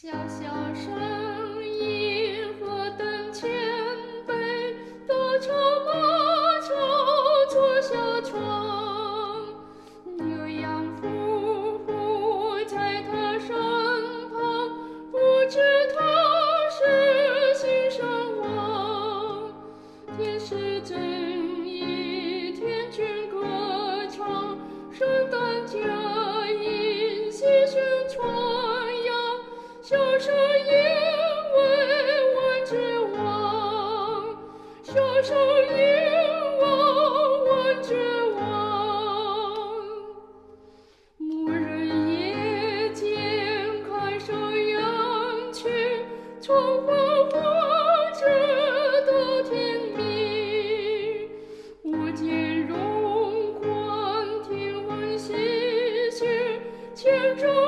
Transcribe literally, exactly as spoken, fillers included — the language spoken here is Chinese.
小小声音和灯前辈，多愁马车坐小窗，牛羊夫妇在他身旁，不知他是新生王。天是正义，天君歌唱，圣诞佳音，喜讯传扬。小声音为万之王，小声音望万之王。牧人夜间看守羊群，从繁华直到天明。我见荣光，听闻喜讯，千种